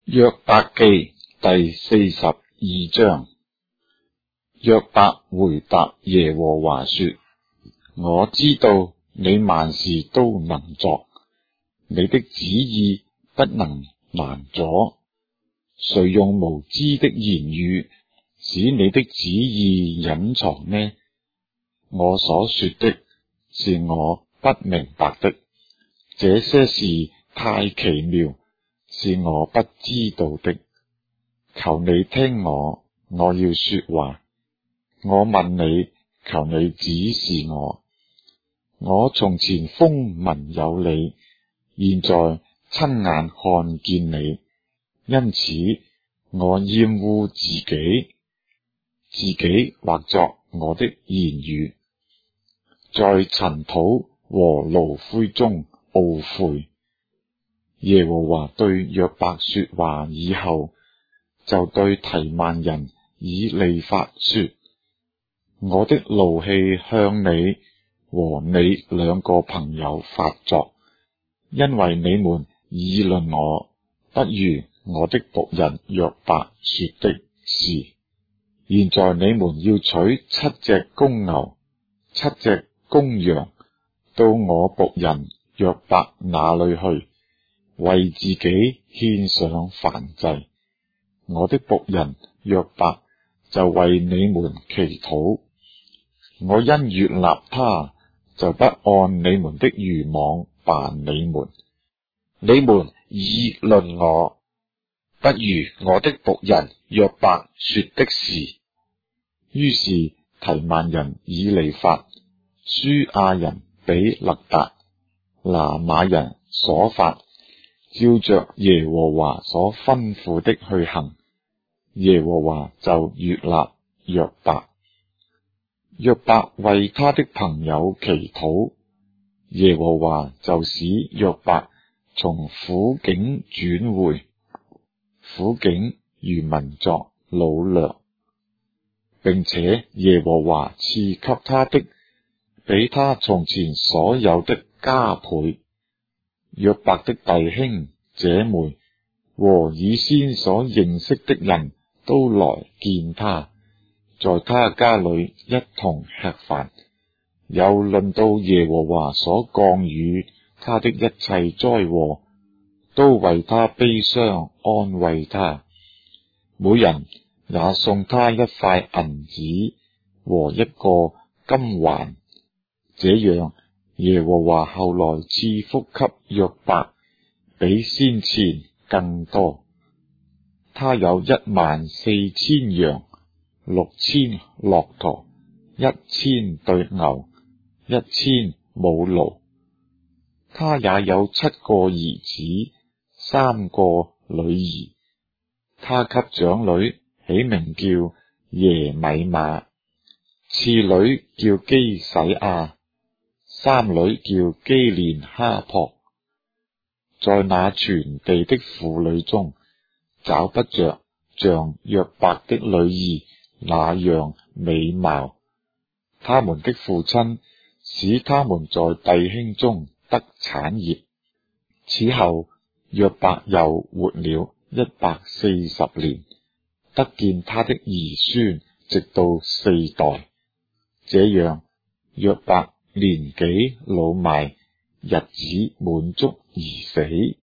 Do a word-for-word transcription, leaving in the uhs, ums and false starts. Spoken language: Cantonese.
約伯記第四十二章。約伯回答耶和華說：我知道你萬事都能作，你的旨意不能攔阻。誰用無知的言語使你的旨意隱藏呢？我所說的是我不明白的，這些事太奇妙，是我不知道的。求你聽我，我要說話。我問你，求你指示我。我從前風聞有你，現在親眼看見你，因此我厭惡自己，自己畫作我的言語，在塵土和爐灰中懊悔。耶和華對約伯說話以後，就對提幔人以利法說：我的怒氣向你和你兩個朋友發作，因為你們議論我，不如我的僕人約伯說的是。現在你們要取七隻公牛、七隻公羊，到我僕人約伯那裏去，為自己獻上燔祭。我的僕人約伯就為你們祈禱。我因悅納他，就不按你們的愚妄辦你們。你們議論我，不如我的僕人約伯說的是。於是提幔人以利法、書亞人比勒達、拿瑪人瑣法，照着耶和華所吩咐的去行，耶和華就悅納約伯。約伯為他的朋友祈禱，耶和華就使約伯從苦境轉回，苦境如民作擄掠，並且耶和華賜給他的比他從前所有的加倍。約伯的弟兄姐妹和以先所認識的人都來見他，在他家裏一同吃飯，又論到耶和華所降與他的一切災禍，都為他悲傷，安慰他。每人也送他一塊銀子和一個金環，這樣耶和華後來賜福給約伯，比先前更多。他有一萬四千羊，六千駱駝，一千對牛，一千母驢。他也有七個兒子，三個女兒。他給長女起名叫耶米瑪，次女叫基洗亞，三女叫基連哈樸。在那全地的婦女中，找不着像約伯的女兒那樣美貌。他們的父親使他們在弟兄中得產業。此後約伯又活了一百四十年，得見他的兒孫，直到四代。這樣約伯年紀老邁，日子滿足而死。